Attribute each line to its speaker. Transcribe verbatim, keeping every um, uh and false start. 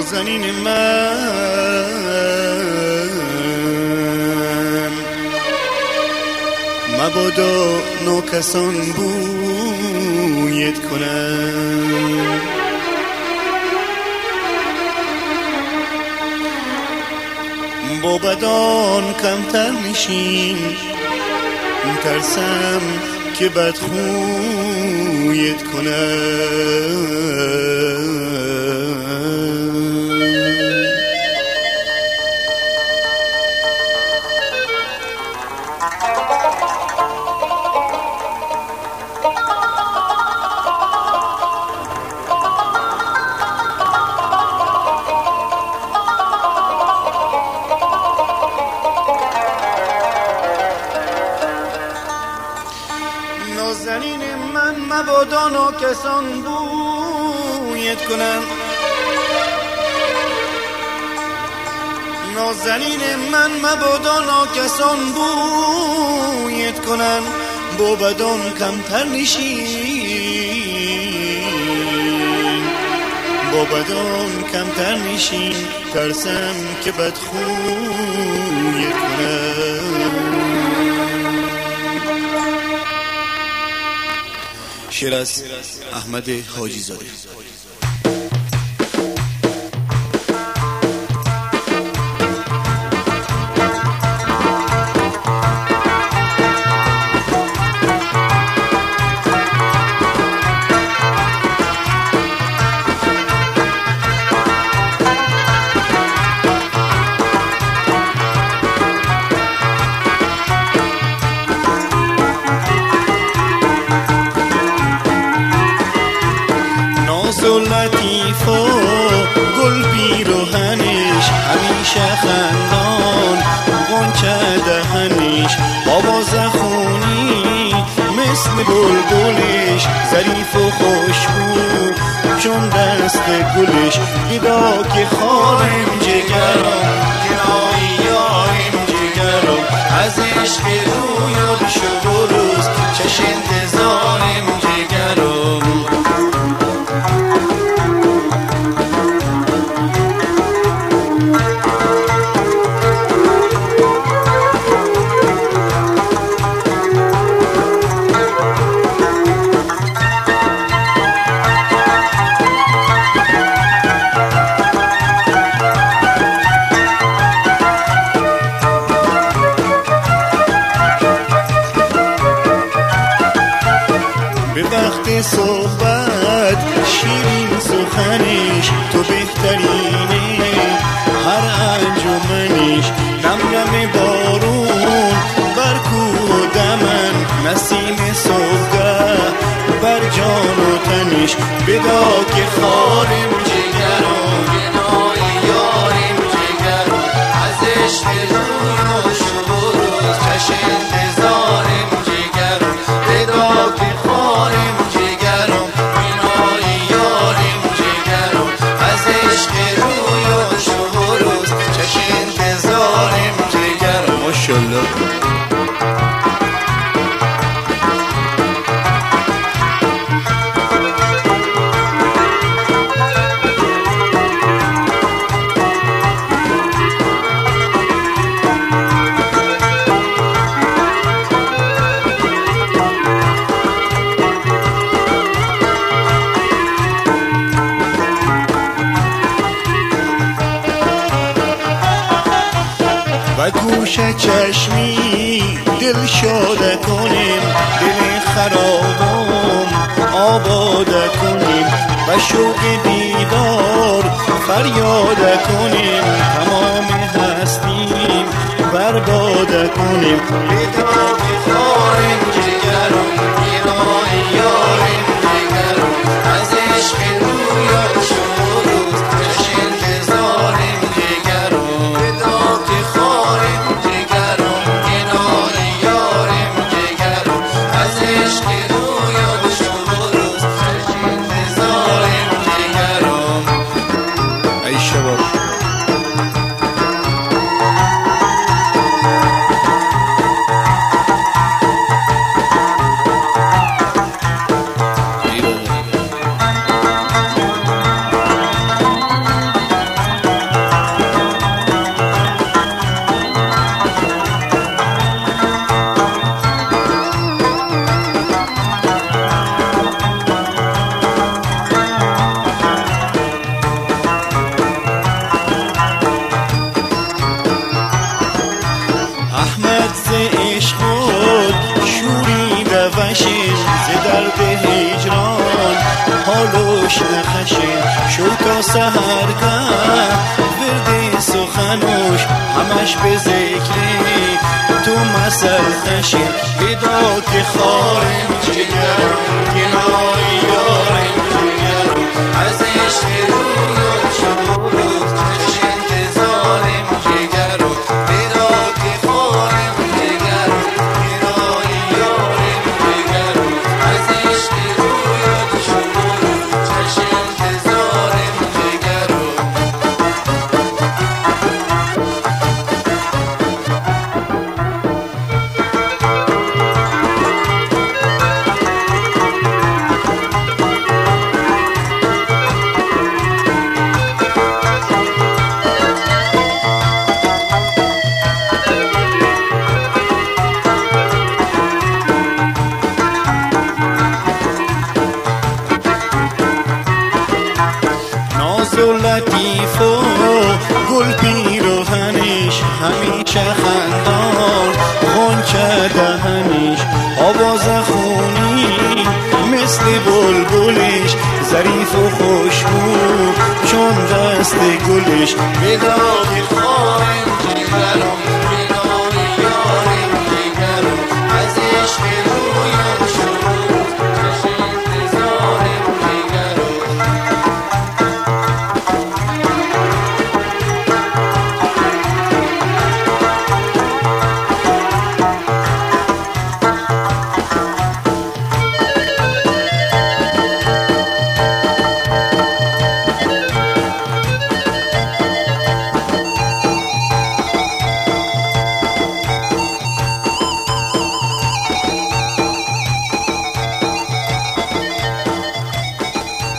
Speaker 1: نازنین من مبادا ناکسان بویت کنم، با بدان کمتر نشین ترسم که بدخویت کنم. نازنین من مبادا ناکسان بویت کنم، نازنین من مبادا ناکسان بویت کنم، با بدان کمتر نشین، با بدان کمتر نشین ترسم که بدخویت کنم. شعر از احمد حاجی زاده. لطیفا گل پیراهنش همیشه خندان، غنچه دهنش آواز خونی مثل بلبلش، ظریف و خوشبو چون دست گلش. دیدا که خارم جگرم کنای یارم جگرم، از عشق رویات شب و روز چش انتظارم جگرم. به وقت صحبت شیرین سخنش، تو بهترینه هر انجمنش. نم نم بارون بر کوه و دمن، نسیم صبحگاه بر جان و تنش. بدا که خارم جگرم کنای یارم جگرم، از عشق روی شب و روز چش انتظارم جگرم. بدا که خارم جگرم کنای یارم جگرم، از عشق روی شب و روز چش انتظارم جگرم. ماشاءالله. و گوش چشمی دل شاده کنیم، دل خرابم آباده کنیم. و شوق دیدار فریاده کنیم، تمام هستیم برباده کنیم. بدا که خارم جگرم کنای یارم جگرم، از عشق رویات شب و روز چش انتظارم جگرم. بدا که خارم جگرم کنای یارم جگرم، از عشق رویات شب و روز چش انتظارم جگرم. ای شباب خشین ز درد هجران حالوش نخشین شو تا سحرگه ورد سخنوش همش به ذکری تو مثل خشین پیدا که خارم جگرم کنای یارم جگرم از عشق رویات شبورت چش انتظارم جگرم پیدا که خارم جگرم کنای یارم جگرم از عشق رویات شبورت چش انتظارم جگرم و لطیف و گل پیراهنش همیشه خندان غنچه دهنش آواز خونی مثل بلبلش ظریف و خوشبو چون دست گلش به داغ خواهیم جگرم به نام یارم جگرم از عشق